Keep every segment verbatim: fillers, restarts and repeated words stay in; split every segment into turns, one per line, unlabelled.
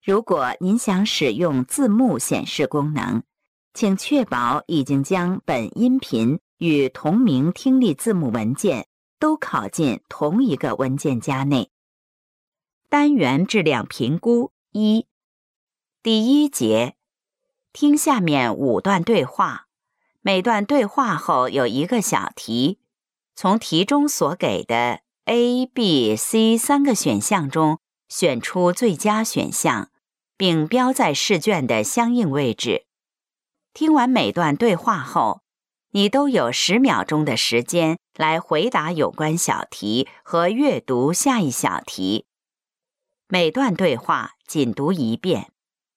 如果您想使用字幕显示功能，请确保已经将本音频与同名听力字幕文件都拷进同一个文件夹内。单元质量评估一，第一节，听下面五段对话，每段对话后有一个小题，从题中所给的 A、B、C 三个选项中选出最佳选项，并标在试卷的相应位置。听完每段对话后，你都有十秒钟的时间来回答有关小题和阅读下一小题。每段对话仅读一遍。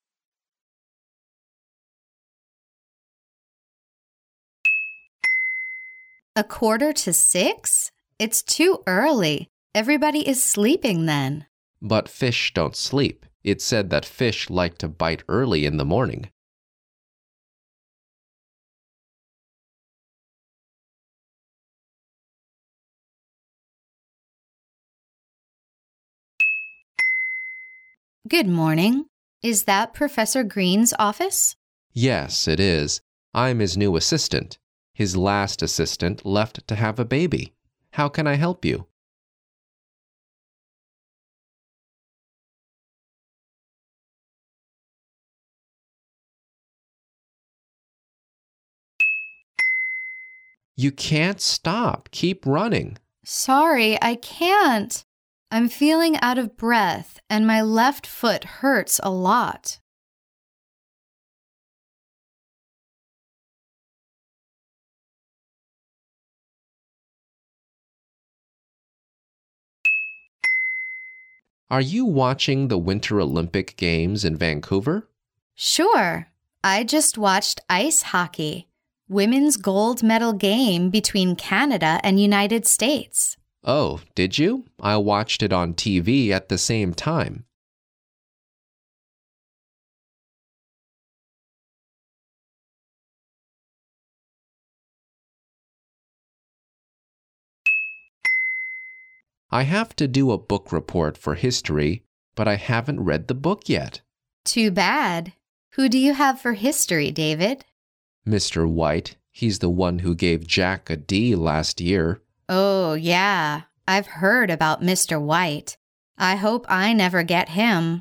A quarter to six? It's too early. Everybody is sleeping then.
But fish don't sleep. It said that fish like to bite early in the morning.
Good morning. Is that Professor Green's office?
Yes, it is. I'm his new assistant. His last assistant left to have a baby. How can I help you? You can't stop. Keep running.
Sorry, I can't. I'm feeling out of breath and my left foot hurts a lot.
Are you watching the Winter Olympic Games in Vancouver?
Sure. I just watched ice hockey, women's gold medal game between Canada and United States.
Oh, did you? I watched it on T V at the same time. I have to do a book report for history, but I haven't read the book yet.
Too bad. Who do you have for history, David?
Mister White. He's the one who gave Jack a D last year.
Oh, yeah. I've heard about Mister White. I hope I never get him.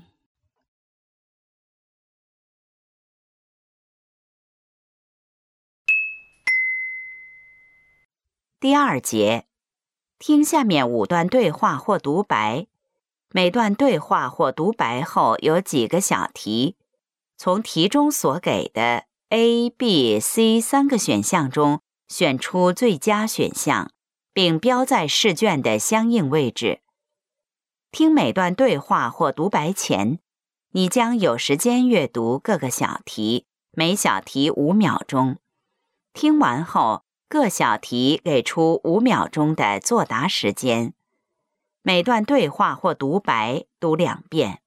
"第二节，听下面五段对话或独白，每段对话或独白后有几个小题，从题中所给的 A、B、C 三个选项中选出最佳选项，并标在试卷的相应位置。听每段对话或独白前，你将有时间阅读各个小题，每小题五秒钟。听完后，各小题给出五秒钟的作答时间。每段对话或独白读两遍。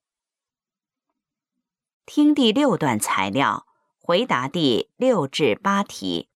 听第六段材料，回答第六至八题。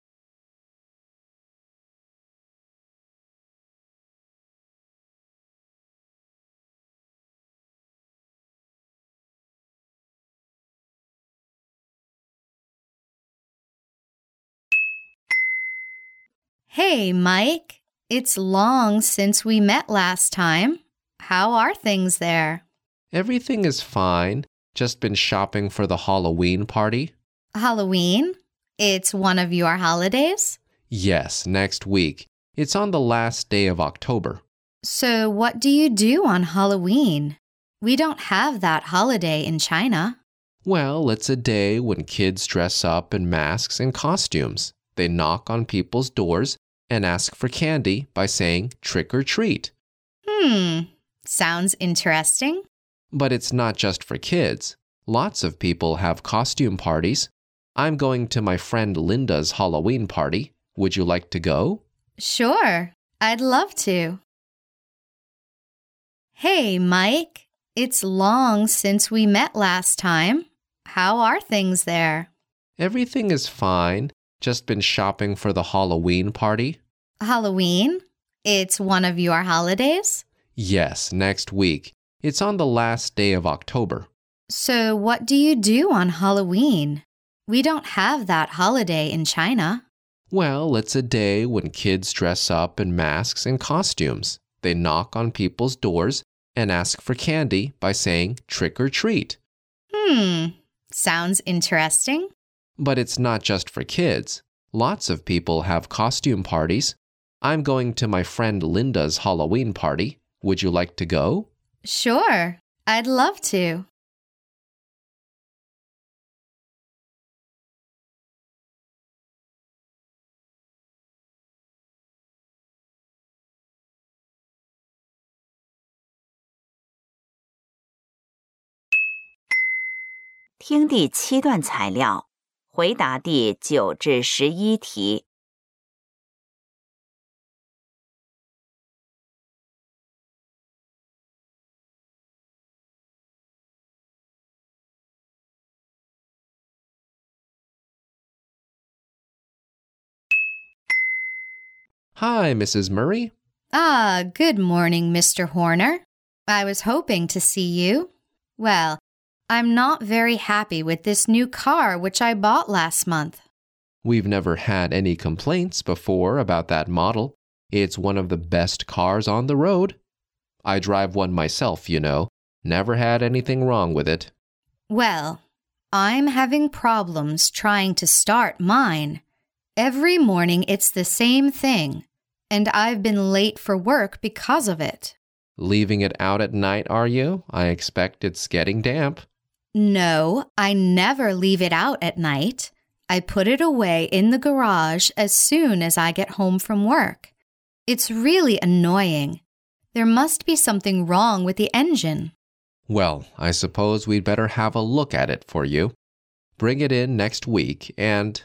Hey, Mike. It's long since we met last time. How are things there?
Everything is fine. Just been shopping for the Halloween party.
Halloween? It's one of your holidays?
Yes, next week. It's on the last day of October.
So what do you do on Halloween? We don't have that holiday in China.
Well, it's a day when kids dress up in masks and costumes. They knock on people's doors and ask for candy by saying trick or treat.
Hmm, sounds interesting.
But it's not just for kids. Lots of people have costume parties. I'm going to my friend Linda's Halloween party. Would you like to go?
Sure, I'd love to. Hey, Mike. It's long since we met last time. How are things there?
Everything is fine. Just been shopping for the Halloween party.
Halloween? It's one of your holidays?
Yes, next week. It's on the last day of October.
So, what do you do on Halloween? We don't have that holiday in China.
Well, it's a day when kids dress up in masks and costumes. They knock on people's doors and ask for candy by saying trick or treat.
Hmm, sounds interesting.
But it's not just for kids. Lots of people have costume parties. I'm going to my friend Linda's Halloween party. Would you like to go?
Sure, I'd love to.
“听第七段材料，回答第九至十一题。
Hi, Missus Murray.
Ah, good morning, Mister Horner. I was hoping to see you. Well, I'm not very happy with this new car which I bought last month.
We've never had any complaints before about that model. It's one of the best cars on the road. I drive one myself, you know. Never had anything wrong with it.
Well, I'm having problems trying to start mine. Every morning it's the same thing, and I've been late for work because of it.
Leaving it out at night, are you? I expect it's getting damp.
No, I never leave it out at night. I put it away in the garage as soon as I get home from work. It's really annoying. There must be something wrong with the engine.
Well, I suppose we'd better have a look at it for you. Bring it in next week and...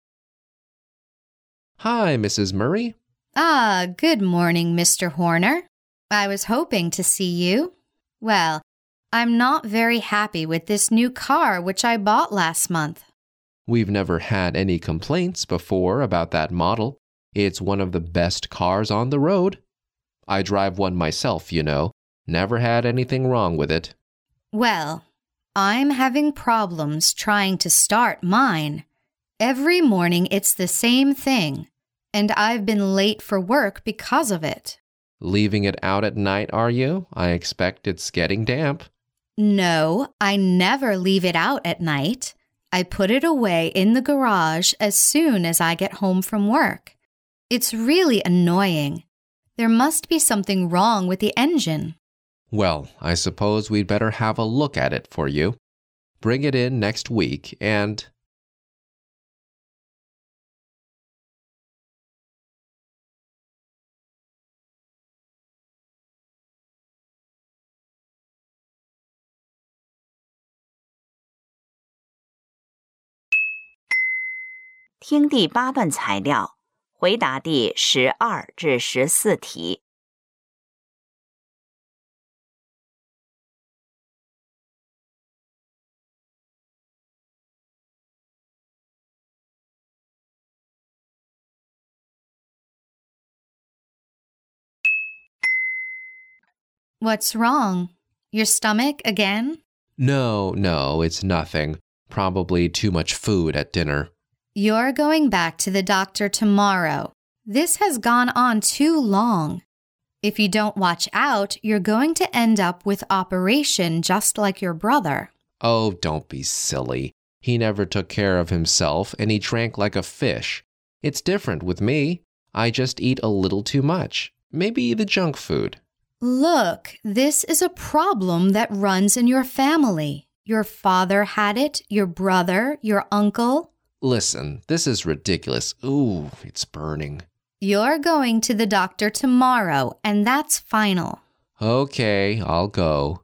Hi, Missus Murray.
Ah, good morning, Mister Horner. I was hoping to see you. Well, I'm not very happy with this new car which I bought last month.
We've never had any complaints before about that model. It's one of the best cars on the road. I drive one myself, you know. Never had anything wrong with it.
Well, I'm having problems trying to start mine. Every morning it's the same thing, and I've been late for work because of it.
Leaving it out at night, are you? I expect it's getting damp.
No, I never leave it out at night. I put it away in the garage as soon as I get home from work. It's really annoying. There must be something wrong with the engine.
Well, I suppose we'd better have a look at it for you. Bring it in next week and... “听第八段材料，回答第十二至十四题。
What's wrong? Your stomach again?
No, no, it's nothing. Probably too much food at dinner.
You're going back to the doctor tomorrow. This has gone on too long. If you don't watch out, you're going to end up with operation just like your brother.
Oh, don't be silly. He never took care of himself and he drank like a fish. It's different with me. I just eat a little too much. Maybe the junk food.
Look, this is a problem that runs in your family. Your father had it, your brother, your uncle.
Listen, this is ridiculous. Ooh, it's burning.
You're going to the doctor tomorrow, and that's final.
Okay, I'll go.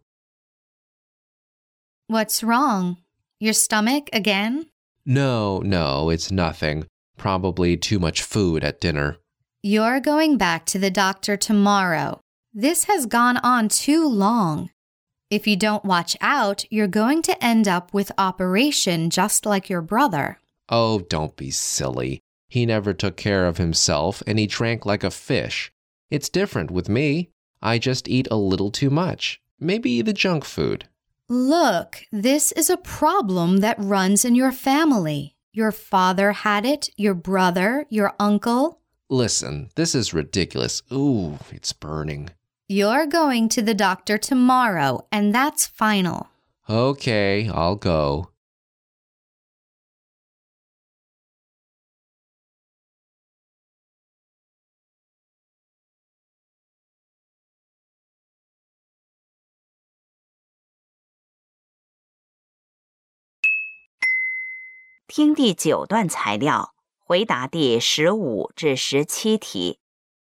What's wrong? Your stomach again?
No, no, it's nothing. Probably too much food at dinner.
You're going back to the doctor tomorrow. This has gone on too long. If you don't watch out, you're going to end up with operation just like your brother.
Oh, don't be silly. He never took care of himself and he drank like a fish. It's different with me. I just eat a little too much. Maybe the junk food.
Look, this is a problem that runs in your family. Your father had it, your brother, your uncle.
Listen, this is ridiculous. Ooh, it's burning.
You're going to the doctor tomorrow, and that's final.
Okay, I'll go.
《听第九段材料，回答第十五至十七题。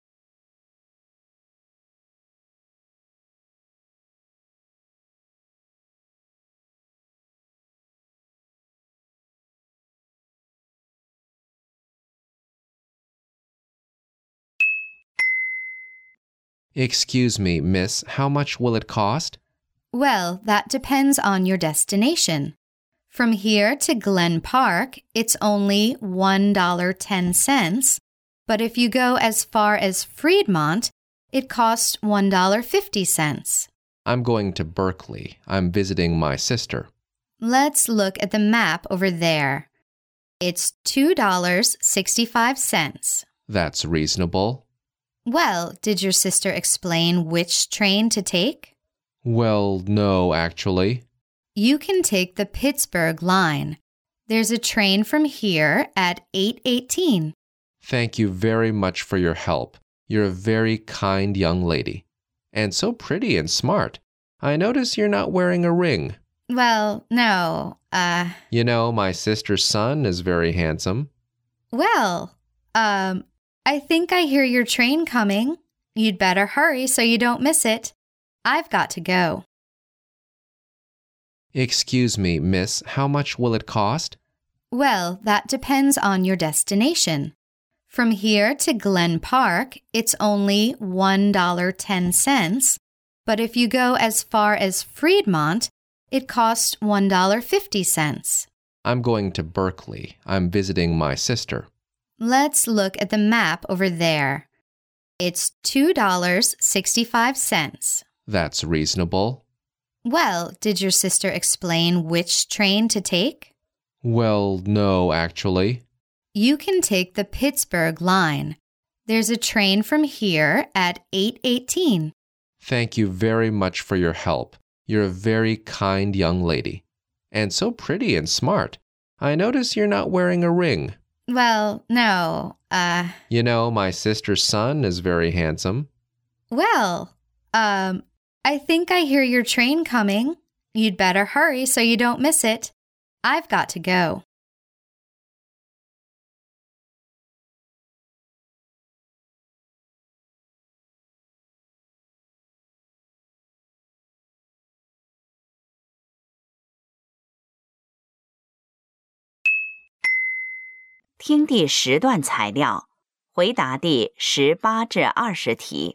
Excuse me, miss, how much will it cost?
Well, that depends on your destination. From here to Glen Park, it's only one dollar and ten cents, but if you go as far as Fremont, it costs one dollar and fifty cents.
I'm going to Berkeley. I'm visiting my sister.
Let's look at the map over there. It's two dollars and sixty-five cents.
That's reasonable.
Well, did your sister explain which train to take?
Well, no, actually.
You can take the Pittsburgh line. There's a train from here at eight eighteen.
Thank you very much for your help. You're a very kind young lady. And so pretty and smart. I notice you're not wearing a ring.
Well, no, uh...
You know, my sister's son is very handsome.
Well, um, I think I hear your train coming. You'd better hurry so you don't miss it. I've got to go.
Excuse me, miss, how much will it cost?
Well, that depends on your destination. From here to Glen Park, it's only one dollar and ten cents, but if you go as far as Fremont, it costs one dollar and fifty cents.
I'm going to Berkeley. I'm visiting my sister.
Let's look at the map over there. It's two dollars and sixty-five cents.
That's reasonable.
Well, did your sister explain which train to take?
Well, no, actually.
You can take the Pittsburgh line. There's a train from here at eight eighteen.
Thank you very much for your help. You're a very kind young lady. And so pretty and smart. I notice you're not wearing a ring.
Well, no, uh...
You know, my sister's son is very handsome.
Well, um... I think I hear your train coming. You'd better hurry so you don't miss it. I've got to go.
《听第十段材料，回答第十八至二十题。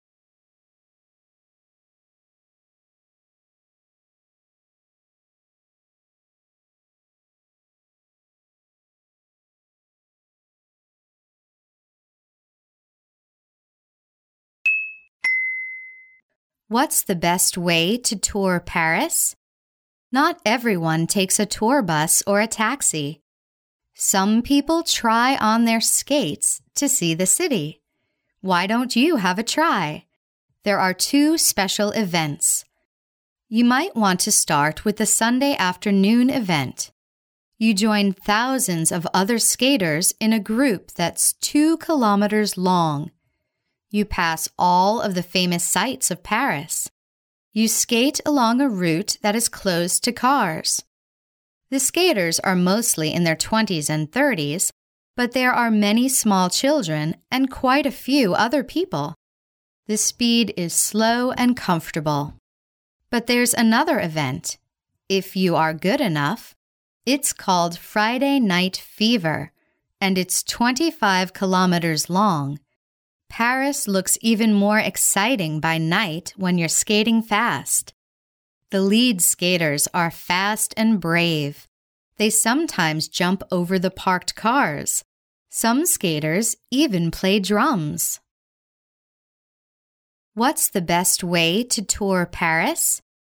What's the best way to tour Paris? Not everyone takes a tour bus or a taxi. Some people try on their skates to see the city. Why don't you have a try? There are two special events. You might want to start with the Sunday afternoon event. You join thousands of other skaters in a group that's two kilometers long. You pass all of the famous sights of Paris. You skate along a route that is closed to cars. The skaters are mostly in their twenties and thirties, but there are many small children and quite a few other people. The speed is slow and comfortable. But there's another event. If you are good enough, it's called Friday Night Fever, and it's twenty-five kilometers long. Paris looks even more exciting by night when you're skating fast. The lead skaters are fast and brave. They sometimes jump over the parked cars. Some skaters even play drums. What's the best way to tour Paris?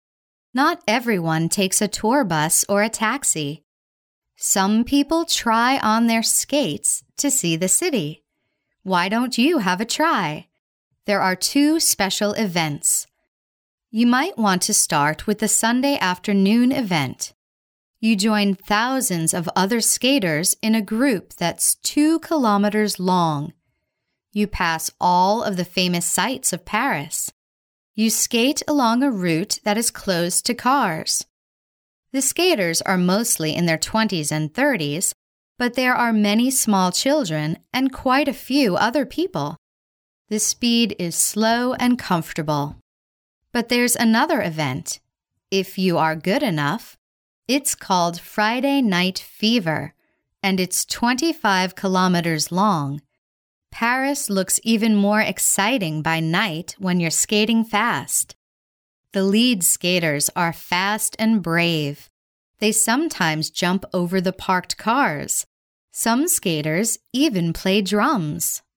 Not everyone takes a tour bus or a taxi. Some people try on their skates to see the city. Why don't you have a try? There are two special events. You might want to start with the Sunday afternoon event. You join thousands of other skaters in a group that's two kilometers long. You pass all of the famous sights of Paris. You skate along a route that is closed to cars. The skaters are mostly in their twenties and thirties, but there are many small children and quite a few other people. The speed is slow and comfortable. But there's another event. If you are good enough, it's called Friday Night Fever, and it's twenty-five kilometers long. Paris looks even more exciting by night when you're skating fast. The lead skaters are fast and brave. They sometimes jump over the parked cars. Some skaters even play drums.